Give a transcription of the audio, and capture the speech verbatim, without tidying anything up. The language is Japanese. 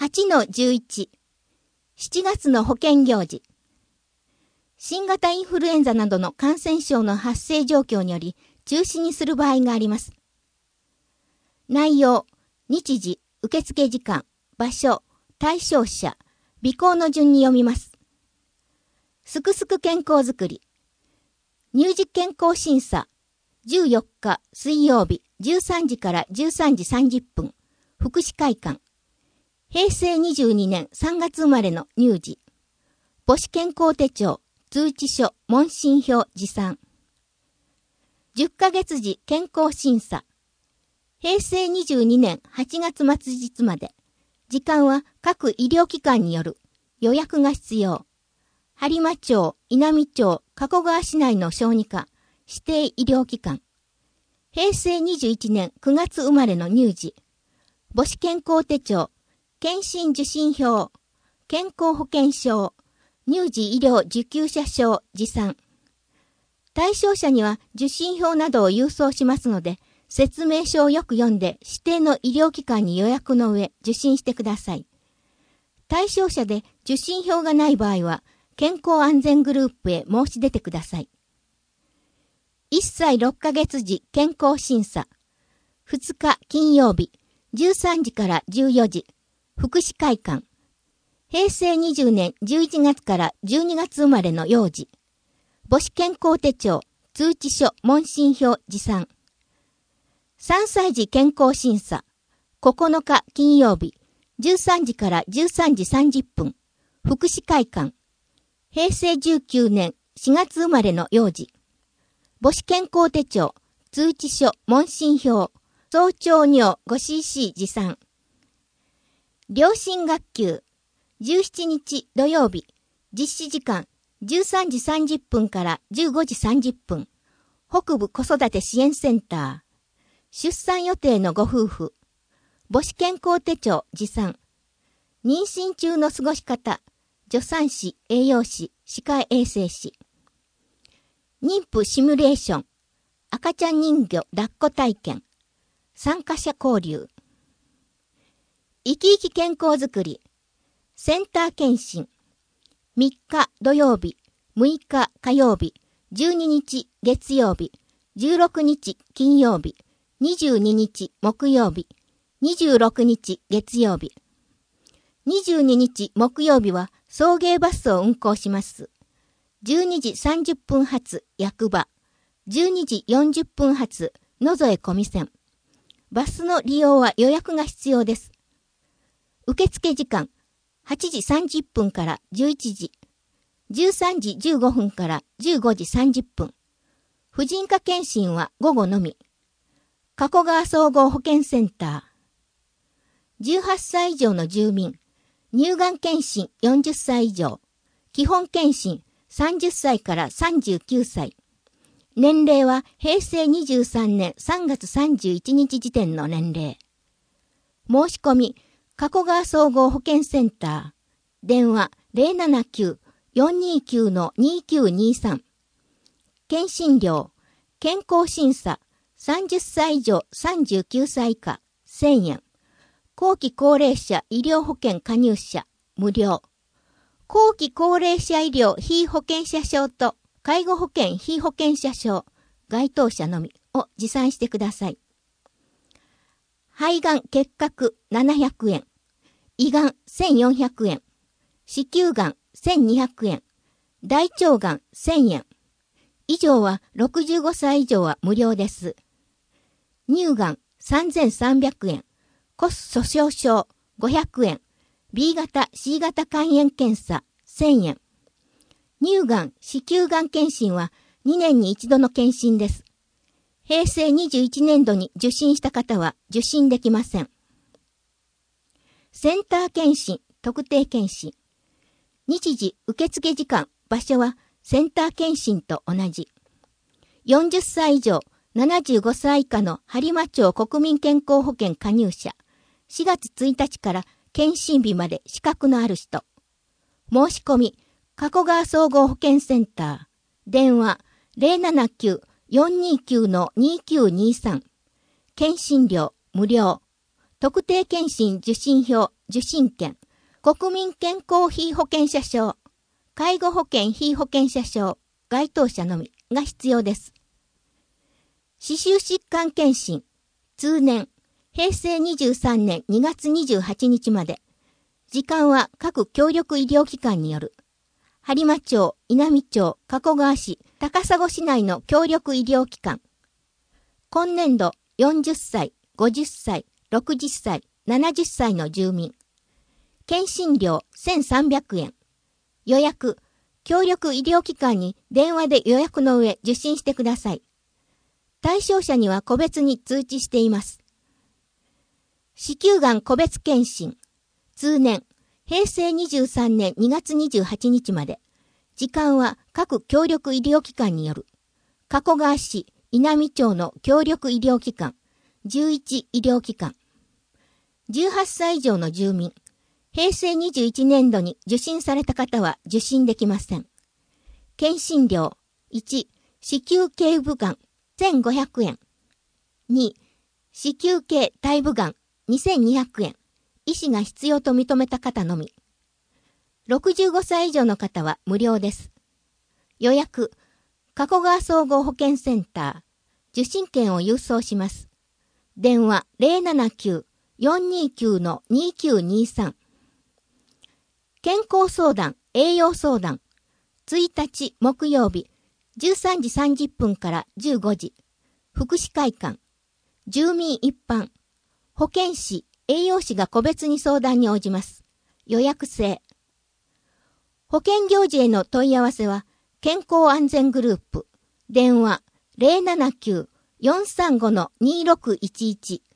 はちのじゅういち、しちがつの保健行事。新型インフルエンザなどの感染症の発生状況により中止にする場合があります。内容、日時、受付時間、場所、対象者、備考の順に読みます。すくすく健康づくり。乳児健康審査。じゅうよっか水曜日じゅうさんじからじゅうさんじさんじゅっぷん。福祉会館。へいせいにじゅうにねんさんがつ生まれの乳児。母子健康手帳、通知書、問診票持参。じゅっかげつ時健康審査。へいせいにじゅうにねんはちがつ末日まで。時間は各医療機関による。予約が必要。播磨町、稲美町、加古川市内の小児科、指定医療機関。へいせいにじゅういちねんくがつ生まれの乳児。母子健康手帳、検診受診票、健康保険証、乳児医療受給者証持参。対象者には受診票などを郵送しますので、説明書をよく読んで指定の医療機関に予約の上受診してください。対象者で受診票がない場合は、健康安全グループへ申し出てください。いっさいろっかげつ時健康審査。ふつか金曜日、じゅうさんじからじゅうよじ、福祉会館。へいせいにじゅうねんじゅういちがつからじゅうにがつ生まれの幼児。母子健康手帳、通知書、問診票持参。さんさい児健康審査。ここのか金曜日、じゅうさんじからじゅうさんじさんじゅっぷん。福祉会館。へいせいじゅうきゅうねんしがつ生まれの幼児。母子健康手帳、通知書、問診票、早朝尿 ごシーシー 持参。両親学級、じゅうしちにち土曜日、実施時間、じゅうさんじさんじゅっぷんからじゅうごじさんじゅっぷん。北部子育て支援センター。出産予定のご夫婦。母子健康手帳持参。妊娠中の過ごし方。助産師、栄養士、歯科衛生士。妊婦シミュレーション。赤ちゃん人形抱っこ体験。参加者交流。生き生き健康づくり。センター検診。みっか土曜日、むいか火曜日、じゅうににち月曜日、じゅうろくにち金曜日、にじゅうににち木曜日、にじゅうろくにち月曜日。にじゅうににち木曜日は送迎バスを運行します。じゅうにじさんじゅっぷん発役場、じゅうにじよんじゅっぷん発野添小見線。バスの利用は予約が必要です。受付時間、はちじさんじゅっぷんからじゅういちじ、じゅうさんじじゅうごふんからじゅうごじさんじゅっぷん。婦人科検診は午後のみ。加古川総合保健センター。じゅうはっさい以上の住民。乳がん検診よんじゅっさい以上。基本検診さんじゅっさいからさんじゅうきゅうさい。年齢はへいせいにじゅうさんねんさんがつさんじゅういちにち時点の年齢。申し込み、加古川総合保健センター。電話 ゼロななきゅう よんにきゅう にきゅうにさん。検診料、健康審査、さんじゅっさい以上さんじゅうきゅうさい以下、せんえん。後期高齢者医療保険加入者、無料。後期高齢者医療非保険者証と介護保険非保険者証、該当者のみを持参してください。肺がん結核ななひゃくえん、胃がんせんよんひゃくえん、子宮がんせんにひゃくえん、大腸がんせんえん。以上はろくじゅうごさい以上は無料です。乳がんさんぜんさんびゃくえん、骨粗鬆症ごひゃくえん、B 型 C 型肝炎検査せんえん。乳がん、子宮がん検診はにねんに一度の検診です。へいせいにじゅういちねんどに受診した方は受診できません。センター検診、特定検診。日時、受付時間、場所はセンター検診と同じ。よんじゅっさい以上、ななじゅうごさい以下の播磨町国民健康保険加入者。しがつついたちから検診日まで資格のある人。申し込み、加古川総合保健センター。電話 ゼロななきゅう よんにきゅう にきゅうにさん。検診料無料。 特定健診受診票、受診券、国民健康被保険者証、介護保険被保険者証、該当者のみが必要です。歯周疾患検診、通年、へいせいにじゅうさんねんにがつにじゅうはちにちまで。時間は各協力医療機関による。播磨町、稲美町、加古川市、高砂市内の協力医療機関。今年度よんじゅっさい、ごじゅっさい、ろくじゅっさい、ななじゅっさいの住民。検診料せんさんびゃくえん。予約、協力医療機関に電話で予約の上受診してください。対象者には個別に通知しています。子宮がん個別検診。通年、へいせいにじゅうさんねんにがつにじゅうはちにちまで。時間は各協力医療機関による。加古川市、稲美町の協力医療機関、じゅういち医療機関。じゅうはっさい以上の住民。へいせいにじゅういちねんどに受診された方は受診できません。検診料。いち、子宮頸部がんせんごひゃくえん。に、子宮頸体部がんにせんにひゃくえん。医師が必要と認めた方のみ。ろくじゅうごさい以上の方は無料です。予約、加古川総合保健センター、受診券を郵送します。電話 ゼロななきゅう よんにきゅう にきゅうにさん。健康相談、栄養相談、いちにち木曜日、じゅうさんじさんじゅっぷんからじゅうごじ、福祉会館、住民一般、保健師、栄養士が個別に相談に応じます。予約制。保健行事への問い合わせは、健康安全グループ、電話 ゼロななきゅう よんさんご にろくいちいち